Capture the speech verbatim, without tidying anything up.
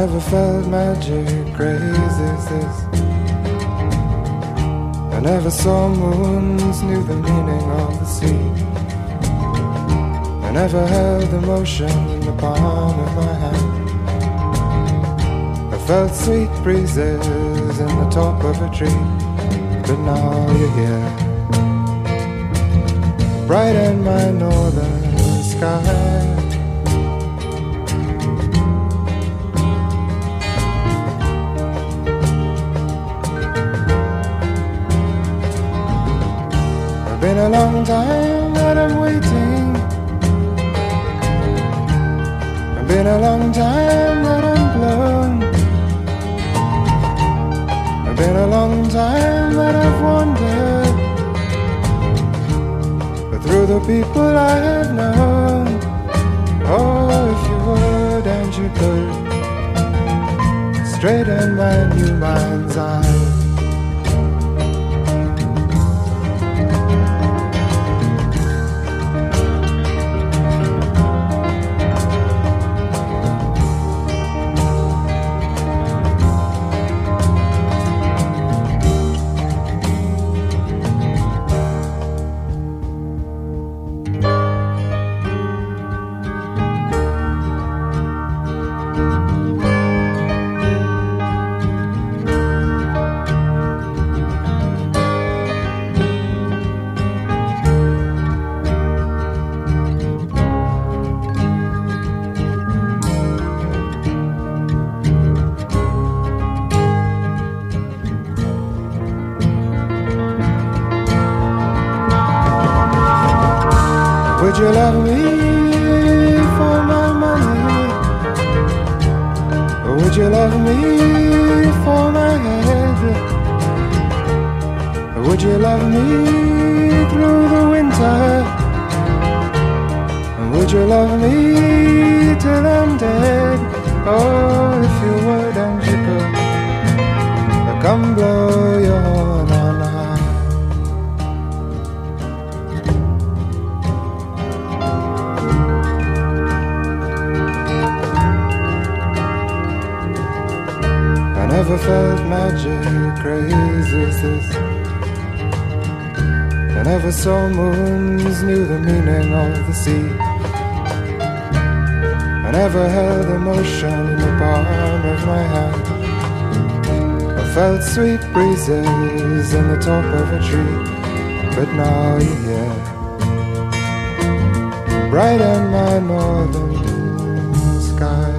never felt magic crazy as this. I never saw moons, knew the meaning of the sea. I never held emotion in the palm of my hand. I felt sweet breezes in the top of a tree. But now you're here, bright in my northern sky. It's been a long time that I'm waiting. It's been a long time that I'm blown. It's been a long time that I've wandered, but through the people I have known. Oh, if you would and you could, straighten my new mind's eye. Would you love me for my money? Or would you love me for my head? Or would you love me through the winter? And would you love me till I'm dead? Oh, if you would and you could, I'll come blow your horn on high. I never felt magic crazy as this. I never saw moons, knew the meaning of the sea. I never held emotion in the palm of my hand. I felt sweet breezes in the top of a tree. But now you're here, bright in my northern sky.